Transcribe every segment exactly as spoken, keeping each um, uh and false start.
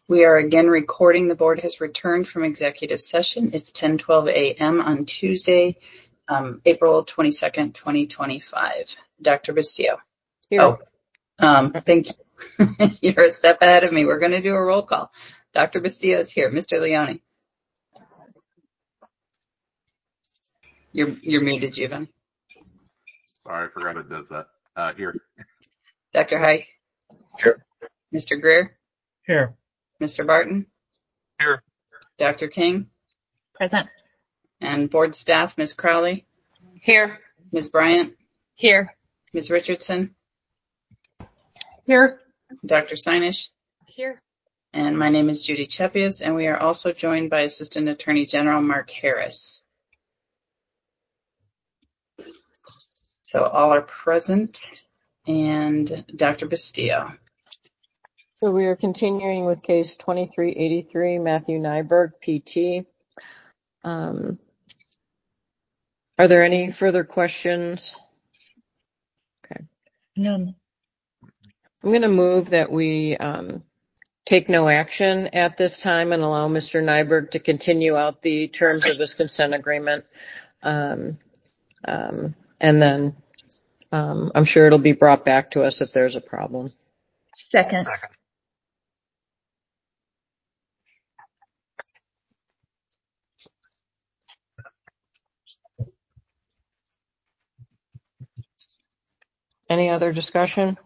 We are again recording. The board has returned from executive session. It's ten twelve a.m. on Tuesday, um, April twenty-second, twenty twenty-five. Doctor Bastillo. Here. Oh, um, thank you. You're a step ahead of me. We're going to do a roll call. Doctor Bastillo is here. Mister Leone. You're, you're muted, Juven. Sorry, I forgot it does that. Uh, here. Doctor Hike. Here. Mister Greer. Here. Mister Barton. Here. Doctor King. Present. And board staff, Miz Crowley. Here. Miz Bryant. Here. Miz Richardson. Here. Doctor Sinish. Here. And my name is Judy Chepius, and we are also joined by Assistant Attorney General Mark Harris. So all are present, and Doctor Bastillo. So we are continuing with case twenty-three eighty-three, Matthew Nyberg, P T. Um, are there any further questions? Okay. None. I'm going to move that we um, take no action at this time and allow Mister Nyberg to continue out the terms of his consent agreement. Um, um, and then um, I'm sure it'll be brought back to us if there's a problem. Second. Second. Any other discussion?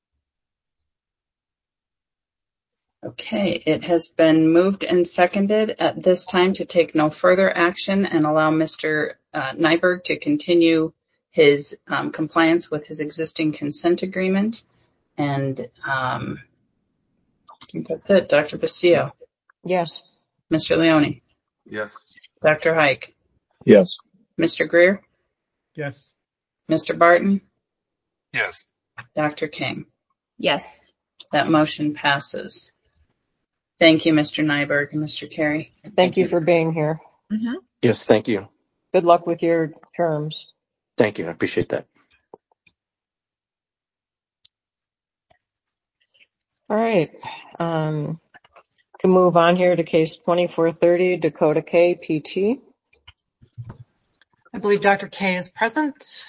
Okay, it has been moved and seconded at this time to take no further action and allow Mister Uh, Nyberg to continue his um, compliance with his existing consent agreement. And um, I think that's it. Doctor Bastillo. Yes. Mister Leone. Yes. Doctor Hike. Yes. Mister Greer. Yes. Mister Barton. Yes. Doctor King. Yes. That motion passes. Thank you, Mister Nyberg and Mister Carey. Thank, Thank you, you for being here. Mm-hmm. Yes, thank you. Good luck with your terms. Thank you. I appreciate that. All right. Um, can move on here to case twenty-four thirty, Dakota K, P T. I believe Doctor K is present.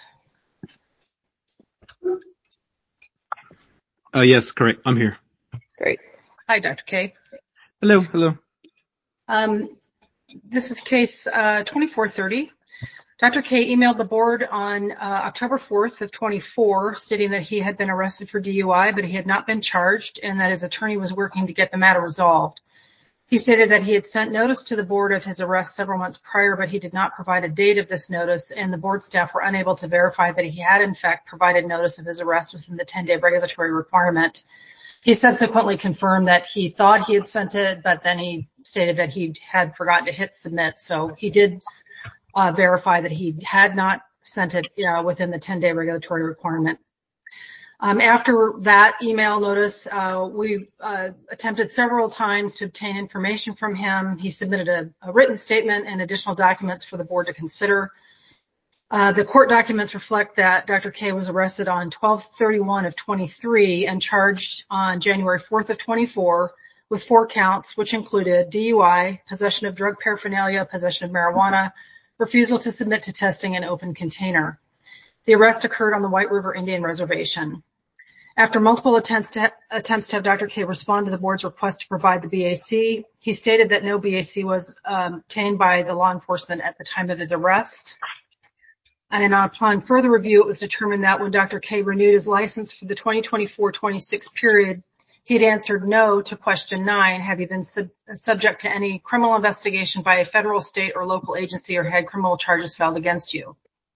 Uh, yes, correct. I'm here. Great. Hi, Doctor K. Hello, hello. Um, this is case uh, twenty-four thirty. Doctor K emailed the board on uh, October fourth of twenty-four, stating that he had been arrested for D U I, but he had not been charged, and that his attorney was working to get the matter resolved. He stated that he had sent notice to the board of his arrest several months prior, but he did not provide a date of this notice, and the board staff were unable to verify that he had, in fact, provided notice of his arrest within the ten-day regulatory requirement. He subsequently confirmed that he thought he had sent it, but then he stated that he had forgotten to hit submit. So he did uh, verify that he had not sent it uh, within the ten-day regulatory requirement. Um, after that email notice, uh, we uh, attempted several times to obtain information from him. He submitted a, a written statement and additional documents for the board to consider. Uh, the court documents reflect that Doctor K was arrested on twelve thirty-one of twenty-three and charged on January fourth of twenty-four with four counts, which included D U I, possession of drug paraphernalia, possession of marijuana, refusal to submit to testing, and open container. The arrest occurred on the White River Indian Reservation. After multiple attempts to, ha- attempts to have Doctor K respond to the board's request to provide the B A C, he stated that no B A C was um, obtained by the law enforcement at the time of his arrest. And upon further review, it was determined that when Doctor K renewed his license for the twenty twenty-four twenty-six period, he had answered no to question nine, have you been sub- subject to any criminal investigation by a federal, state, or local agency, or had criminal charges filed against you?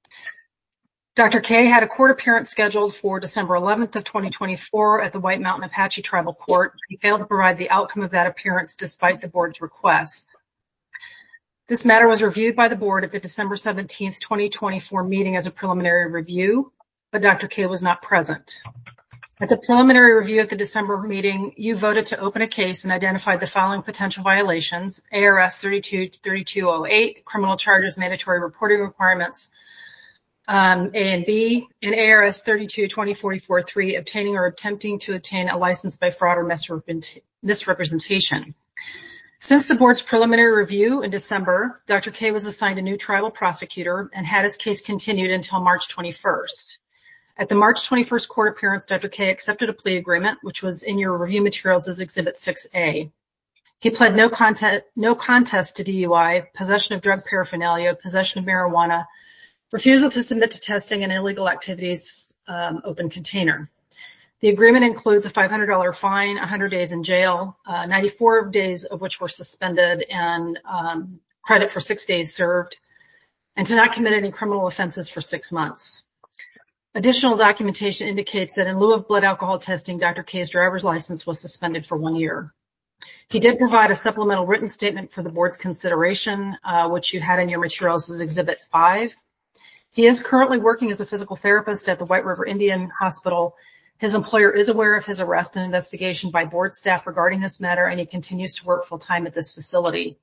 Doctor K had a court appearance scheduled for December eleventh of twenty twenty-four at the White Mountain Apache Tribal Court. He failed to provide the outcome of that appearance despite the board's request. This matter was reviewed by the board at the December seventeenth, twenty twenty-four meeting as a preliminary review, but Doctor K was not present. At the preliminary review at the December meeting, you voted to open a case and identified the following potential violations: A R S thirty-two thirty-two oh eight, criminal charges, mandatory reporting requirements, um, A and B, and A R S thirty-two twenty forty-four three, obtaining or attempting to obtain a license by fraud or misrepresentation. Since the board's preliminary review in December, Doctor K was assigned a new tribal prosecutor and had his case continued until March twenty-first. At the March twenty-first court appearance, Doctor K accepted a plea agreement, which was in your review materials as Exhibit six A. He pled no contest, no contest to D U I, possession of drug paraphernalia, possession of marijuana, refusal to submit to testing, and illegal activities, um, open container. The agreement includes a five hundred dollars fine, one hundred days in jail, uh, ninety-four days of which were suspended, and um, credit for six days served, and to not commit any criminal offenses for six months. Additional documentation indicates that in lieu of blood alcohol testing, Doctor K's driver's license was suspended for one year. He did provide a supplemental written statement for the board's consideration, uh, which you had in your materials as Exhibit five. He is currently working as a physical therapist at the White River Indian Hospital. His employer is aware of his arrest and investigation by board staff regarding this matter, and he continues to work full-time at this facility.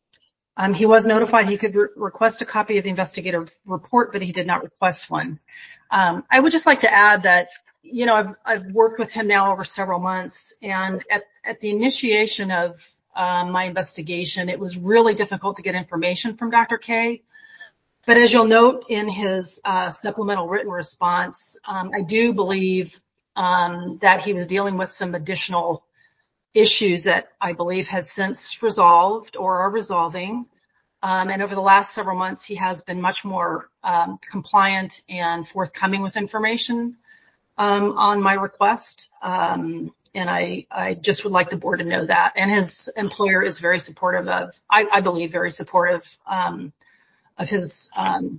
Um, he was notified he could re- request a copy of the investigative report, but he did not request one. Um, I would just like to add that, you know, I've, I've worked with him now over several months, and at, at the initiation of um, my investigation, it was really difficult to get information from Doctor K. But as you'll note in his uh, supplemental written response, um, I do believe um, that he was dealing with some additional issues that I believe has since resolved or are resolving. Um, and over the last several months, he has been much more um, compliant and forthcoming with information um, on my request. Um, and I, I just would like the board to know that. And his employer is very supportive of, I, I believe, very supportive um, of his um,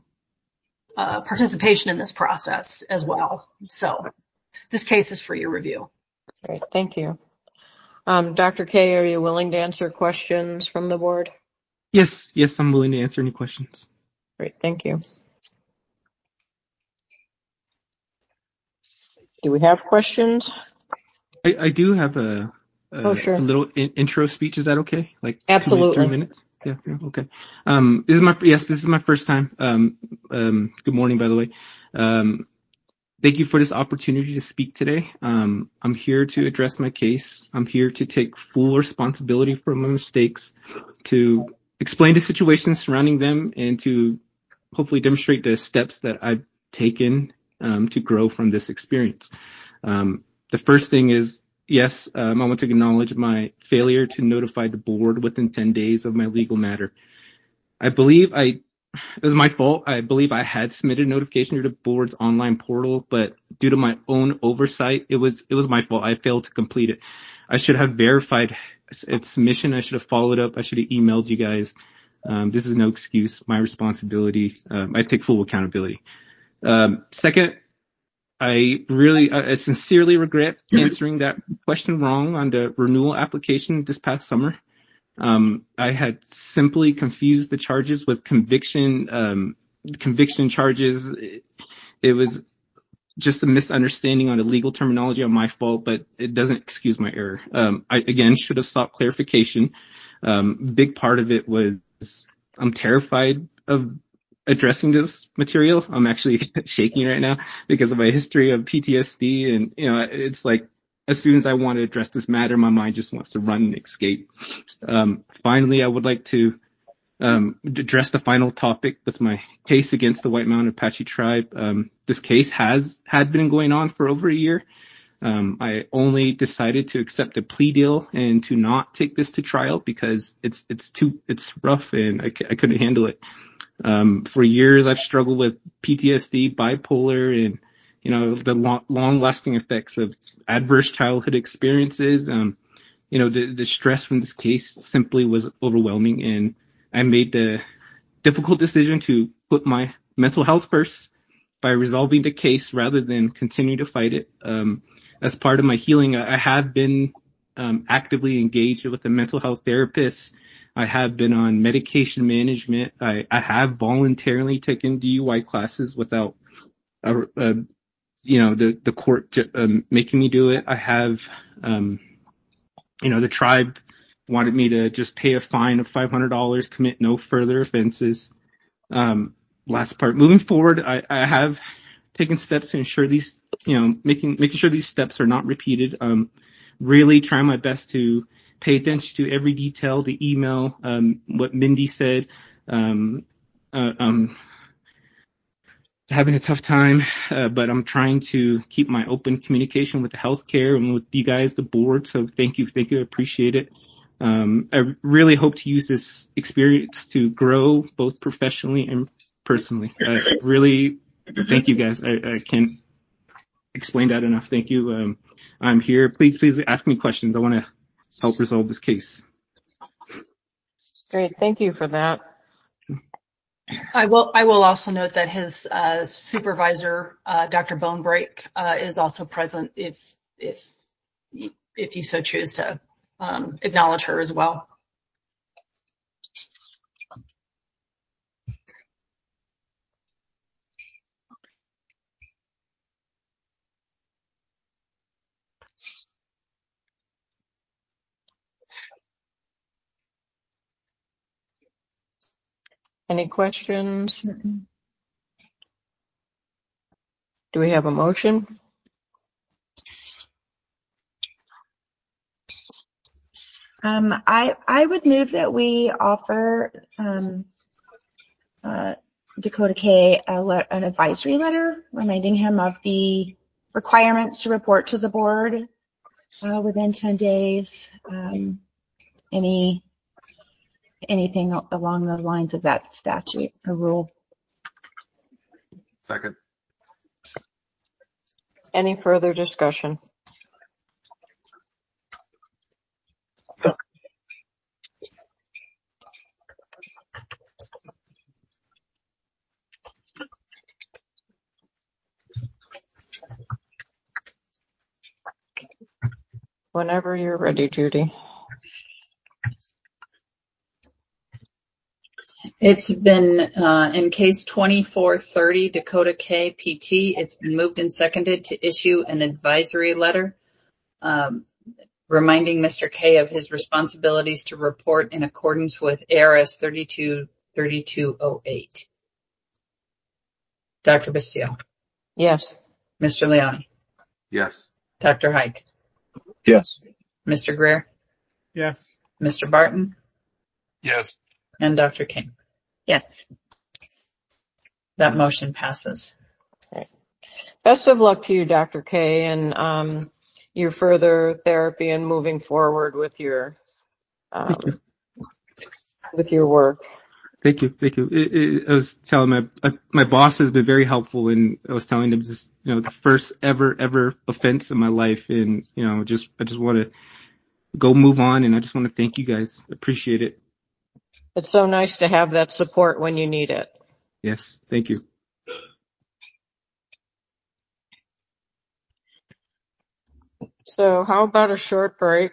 uh, participation in this process as well. So this case is for your review. Great, thank you. Um, Doctor K, are you willing to answer questions from the board? Yes, yes, I'm willing to answer any questions. Great, thank you. Do we have questions? I, I do have a, a, Oh, sure. a little in, intro speech. Is that okay? Like Absolutely. two, three minutes? Yeah, yeah, okay. Um, this is my, yes, this is my first time. Um, um, good morning, by the way. Um, thank you for this opportunity to speak today. Um, I'm here to address my case. I'm here to take full responsibility for my mistakes, to explain the situations surrounding them, and to hopefully demonstrate the steps that I've taken um, to grow from this experience. Um, the first thing is, yes, um, I want to acknowledge my failure to notify the board within ten days of my legal matter. I believe I, it was my fault. I believe I had submitted a notification to the board's online portal, but due to my own oversight, it was, it was my fault. I failed to complete it. I should have verified its submission. I should have followed up. I should have emailed you guys. Um, this is no excuse. My responsibility. Um, I take full accountability. Um, second, I really, I sincerely regret answering that question wrong on the renewal application this past summer. Um, I had simply confused the charges with conviction, um, conviction charges. It, it was just a misunderstanding on the legal terminology on my fault, but it doesn't excuse my error. Um, I again should have sought clarification. Um, big part of it was I'm terrified of addressing this material. I'm actually shaking right now because of my history of P T S D. And, you know, it's like, as soon as I want to address this matter, my mind just wants to run and escape. Um, finally, I would like to, um, address the final topic with my case against the White Mountain Apache tribe. Um, this case has, had been going on for over a year. Um, I only decided to accept a plea deal and to not take this to trial because it's, it's too, it's rough and I, I couldn't handle it. Um, for years, I've struggled with P T S D, bipolar, and, you know, the long, long-lasting effects of adverse childhood experiences. Um, you know, the, the stress from this case simply was overwhelming, and I made the difficult decision to put my mental health first by resolving the case rather than continue to fight it. Um, as part of my healing, I have been um, actively engaged with a mental health therapist. I have been on medication management. I, I have voluntarily taken D U I classes without, uh, uh, you know, the, the court um, making me do it. I have, um, you know, the tribe wanted me to just pay a fine of five hundred dollars, commit no further offenses. Um, last part. Moving forward, I, I have taken steps to ensure these, you know, making making sure these steps are not repeated. Um, really trying my best to pay attention to every detail, the email, um, what Mindy said. Um, uh, um, having a tough time, uh, but I'm trying to keep my open communication with the healthcare and with you guys, the board. So thank you, thank you, I appreciate it. Um, I really hope to use this experience to grow both professionally and personally. Uh, really, thank you guys. I, I can't explain that enough. Thank you. Um, I'm here. Please, please ask me questions. I want to help resolve this case. Great. Thank you for that. I will I will also note that his uh, supervisor, uh, Doctor Bonebrake, uh, is also present if if if you so choose to um, acknowledge her as well. Any questions? Do we have a motion? Um, I I would move that we offer um, uh, Dakota K a le- an advisory letter reminding him of the requirements to report to the board uh, within ten days. Um, any anything along the lines of that statute or rule. Second. Any further discussion? Whenever you're ready, Judy. It's been, uh, in case twenty-four thirty Dakota K P T, it's been moved and seconded to issue an advisory letter, um, reminding Mister K of his responsibilities to report in accordance with A R S thirty-two thirty-two oh eight. Doctor Basile. Yes. Mister Leone. Yes. Doctor Hike. Yes. Mister Greer. Yes. Mister Barton. Yes. And Doctor King. Yes. That motion passes. Okay. Best of luck to you, Doctor K, and um, your further therapy and moving forward with your um, Thank you. with your work. Thank you, thank you. It, it, I was telling my uh, my boss has been very helpful, and I was telling him this, you know, the first ever ever offense in my life, and you know, just I just want to go move on, and I just want to thank you guys. Appreciate it. It's so nice to have that support when you need it. Yes, thank you. So how about a short break?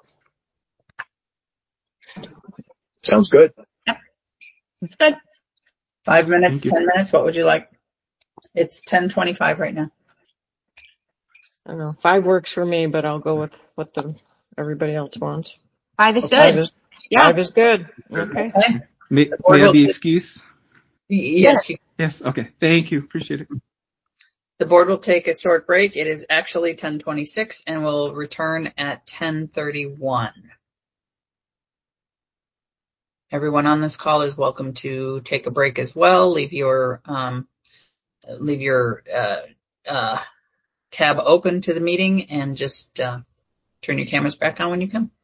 Sounds good. It's good. Five minutes, Thank you. ten minutes. What would you like? It's ten twenty-five right now. I don't know. Five works for me, but I'll go with what the everybody else wants. Five is Five good. is Yeah. five is good. Okay. Okay. May, The board may I will be take, excused? yes, you, Yes. Okay. Thank you. Appreciate it. the board will take a short break. It is actually ten twenty-six and will return at ten thirty-one. Everyone on this call is welcome to take a break as well. Leave your, um, leave your, uh, uh, tab open to the meeting and just, uh, turn your cameras back on when you come.